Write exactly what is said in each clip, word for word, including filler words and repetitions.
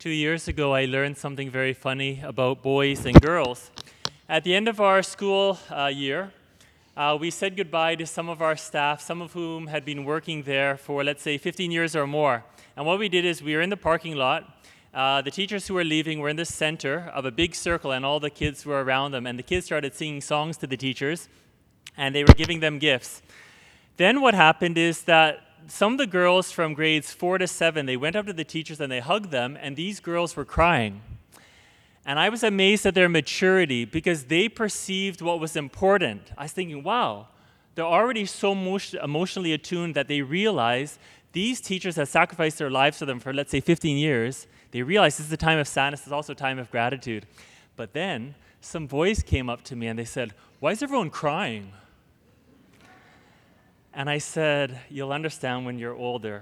Two years ago, I learned something very funny about boys and girls. At the end of our school uh, year, uh, we said goodbye to some of our staff, some of whom had been working there for, let's say, fifteen years or more. And what we did is we were in the parking lot. Uh, the teachers who were leaving were in the center of a big circle, and all the kids were around them. And the kids started singing songs to the teachers, and they were giving them gifts. Then what happened is that some of the girls from grades four to seven, they went up to the teachers and they hugged them, and these girls were crying. And I was amazed at their maturity because they perceived what was important. I was thinking, wow, they're already so emotionally attuned that they realize these teachers have sacrificed their lives for them for, let's say, fifteen years. They realize this is a time of sadness, it's also a time of gratitude. But then some boys came up to me and they said, why is everyone crying? And I said, you'll understand when you're older.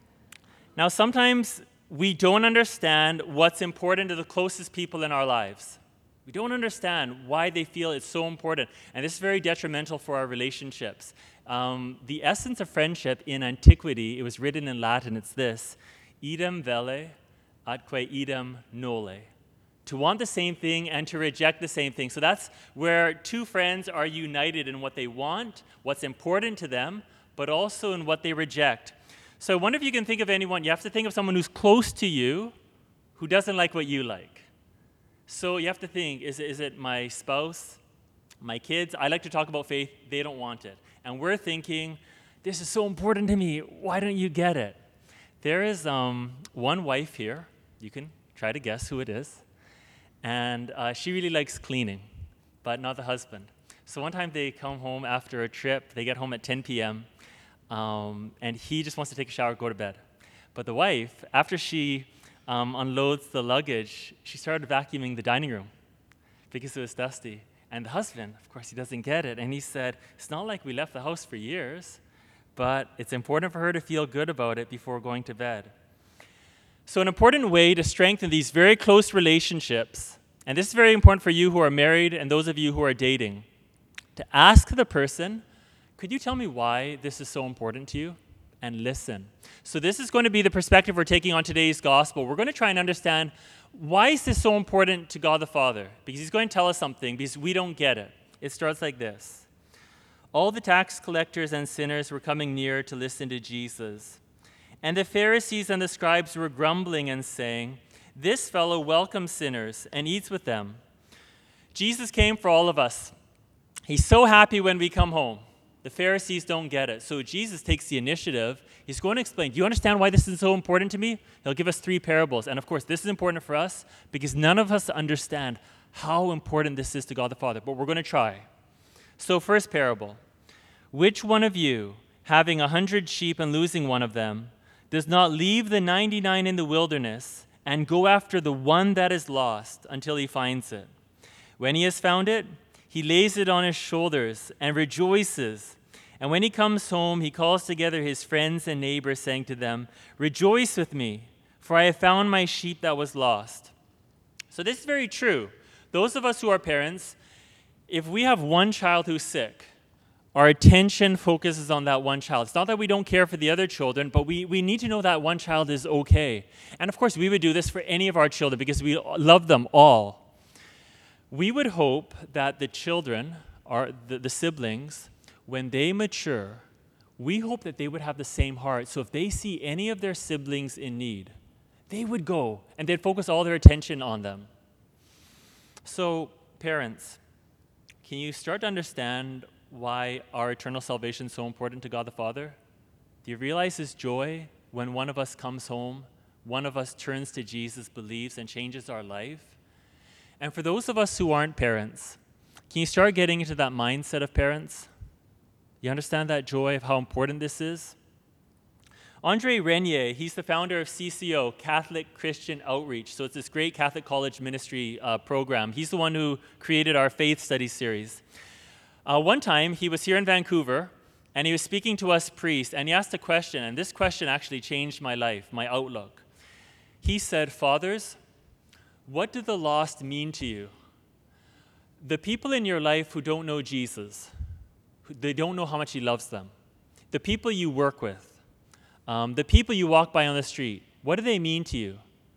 Now, sometimes we don't understand what's important to the closest people in our lives. We don't understand why they feel it's so important. And this is very detrimental for our relationships. Um, the essence of friendship in antiquity, it was written in Latin, it's this: idem velle, atque idem nole. To want the same thing and to reject the same thing. So that's where two friends are united in what they want, what's important to them, but also in what they reject. So I wonder if you can think of anyone. You have to think of someone who's close to you who doesn't like what you like. So you have to think, is it, is it my spouse, my kids? I like to talk about faith. They don't want it. And we're thinking, this is so important to me. Why don't you get it? There is um, one wife here. You can try to guess who it is. And uh, she really likes cleaning, but not the husband. So one time they come home after a trip. They get home at ten p.m., um, and he just wants to take a shower, go to bed. But the wife, after she um, unloads the luggage, she started vacuuming the dining room because it was dusty. And the husband, of course, he doesn't get it. And he said, it's not like we left the house for years, but it's important for her to feel good about it before going to bed. So an important way to strengthen these very close relationships, and this is very important for you who are married and those of you who are dating, to ask the person, could you tell me why this is so important to you? And listen. So this is going to be the perspective we're taking on today's gospel. We're going to try and understand, why is this so important to God the Father? Because he's going to tell us something, because we don't get it. It starts like this. All the tax collectors and sinners were coming near to listen to Jesus. And the Pharisees and the scribes were grumbling and saying, this fellow welcomes sinners and eats with them. Jesus came for all of us. He's so happy when we come home. The Pharisees don't get it. So Jesus takes the initiative. He's going to explain, do you understand why this is so important to me? He'll give us three parables. And of course, this is important for us because none of us understand how important this is to God the Father. But we're going to try. So first parable. Which one of you, having a hundred sheep and losing one of them, does not leave the ninety-nine in the wilderness and go after the one that is lost until he finds it? When he has found it, he lays it on his shoulders and rejoices. And when he comes home, he calls together his friends and neighbors, saying to them, rejoice with me, for I have found my sheep that was lost. So this is very true. Those of us who are parents, if we have one child who's sick, our attention focuses on that one child. It's not that we don't care for the other children, but we, we need to know that one child is okay. And of course, we would do this for any of our children because we love them all. We would hope that the children, or the, the siblings, when they mature, we hope that they would have the same heart. So if they see any of their siblings in need, they would go and they'd focus all their attention on them. So parents, can you start to understand why our eternal salvation is so important to God the Father? Do you realize his joy when one of us comes home, one of us turns to Jesus, believes, and changes our life? And for those of us who aren't parents, can you start getting into that mindset of parents? You understand that joy of how important this is? Andre Renier, he's the founder of C C O, Catholic Christian Outreach. So it's this great Catholic college ministry uh, program. He's the one who created our faith study series. Uh, one time, he was here in Vancouver, and he was speaking to us priests, and he asked a question, and this question actually changed my life, my outlook. He said, fathers, what do the lost mean to you? The people in your life who don't know Jesus, who, they don't know how much he loves them. The people you work with, um, the people you walk by on the street, what do they mean to you?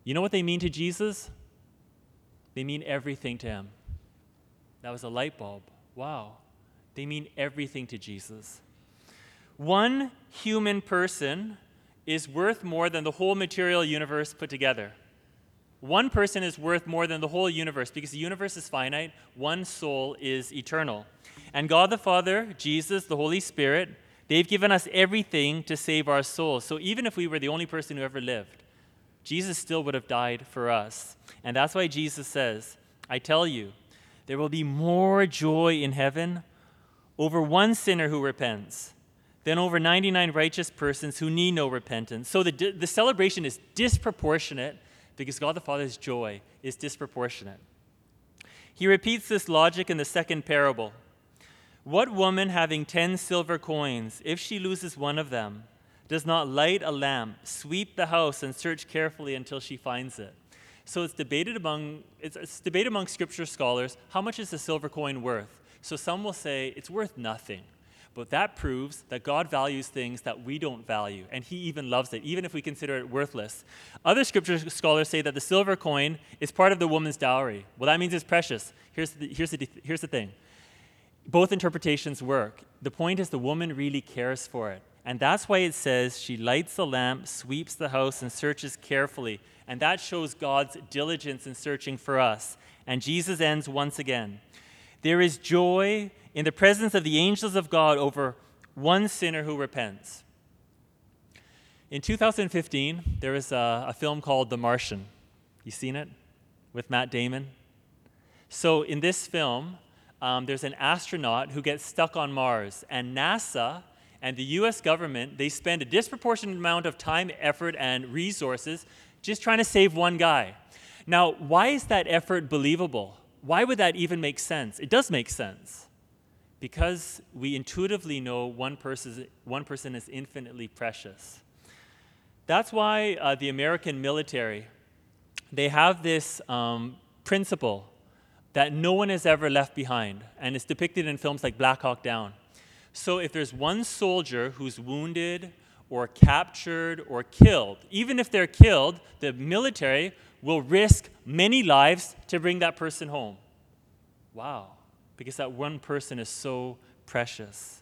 You know what they mean to Jesus? They mean everything to him. That was a light bulb. Wow. They mean everything to Jesus. One human person is worth more than the whole material universe put together. One person is worth more than the whole universe because the universe is finite. One soul is eternal. And God the Father, Jesus, the Holy Spirit, they've given us everything to save our souls. So even if we were the only person who ever lived, Jesus still would have died for us. And that's why Jesus says, I tell you, there will be more joy in heaven over one sinner who repents than over ninety-nine righteous persons who need no repentance. So the, the celebration is disproportionate because God the Father's joy is disproportionate. He repeats this logic in the second parable. What woman having ten silver coins, if she loses one of them, does not light a lamp, sweep the house, and search carefully until she finds it? So it's debated among it's, it's debated among scripture scholars, how much is a silver coin worth? So some will say it's worth nothing. But that proves that God values things that we don't value, and he even loves it, even if we consider it worthless. Other scripture scholars say that the silver coin is part of the woman's dowry. Well, that means it's precious. Here's the, here's the, here's the thing. Both interpretations work. The point is the woman really cares for it. And that's why it says she lights the lamp, sweeps the house, and searches carefully. And that shows God's diligence in searching for us. And Jesus ends once again. There is joy in the presence of the angels of God over one sinner who repents. In two thousand fifteen, there was a, a film called The Martian. You seen it? With Matt Damon? So in this film, um, there's an astronaut who gets stuck on Mars. And NASA and the U S government, they spend a disproportionate amount of time, effort, and resources just trying to save one guy. Now, why is that effort believable? Why would that even make sense? It does make sense. Because we intuitively know one person, one person is infinitely precious. That's why uh, the American military, they have this um, principle that no one is ever left behind, and it's depicted in films like Black Hawk Down. So if there's one soldier who's wounded or captured or killed, even if they're killed, the military will risk many lives to bring that person home. Wow, because that one person is so precious.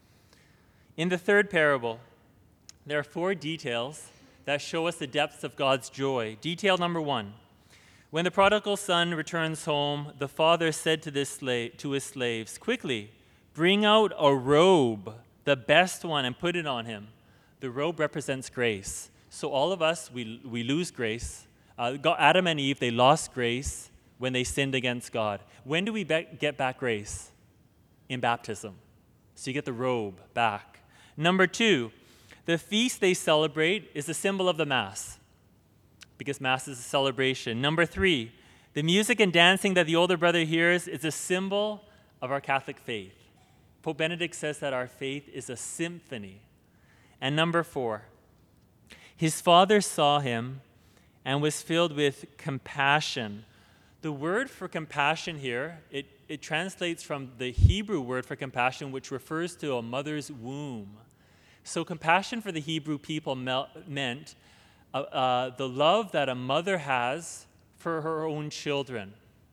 In the third parable, there are four details that show us the depths of God's joy. Detail number one, when the prodigal son returns home, the father said to, this slave, to his slaves, quickly, bring out a robe, the best one, and put it on him. The robe represents grace. So all of us, we, we lose grace. Uh, Adam and Eve, they lost grace when they sinned against God. When do we be- get back grace? In baptism. So you get the robe back. Number two, the feast they celebrate is a symbol of the Mass, because Mass is a celebration. Number three, the music and dancing that the older brother hears is a symbol of our Catholic faith. Pope Benedict says that our faith is a symphony. And number four, his father saw him and was filled with compassion. The word for compassion here, it, it translates from the Hebrew word for compassion, which refers to a mother's womb. So compassion for the Hebrew people mel- meant uh, uh, the love that a mother has for her own children.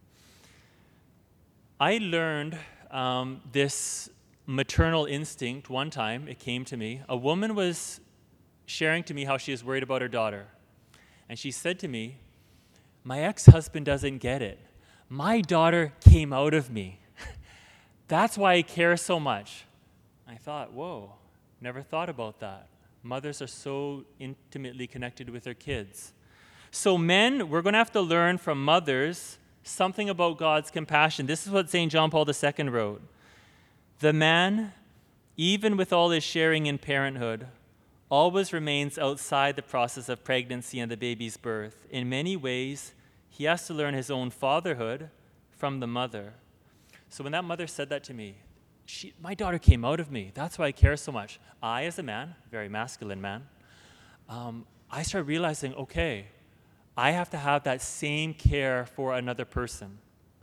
I learned um, this maternal instinct one time. It came to me. A woman was sharing to me how she was worried about her daughter. And she said to me, my ex-husband doesn't get it. My daughter came out of me. That's why I care so much. I thought, whoa, never thought about that. Mothers are so intimately connected with their kids. So men, we're going to have to learn from mothers something about God's compassion. This is what Saint John Paul the Second wrote. The man, even with all his sharing in parenthood, always remains outside the process of pregnancy and the baby's birth. In many ways, he has to learn his own fatherhood from the mother. So when that mother said that to me, she, my daughter came out of me. That's why I care so much. I, as a man, very masculine man, um, I started realizing, okay, I have to have that same care for another person.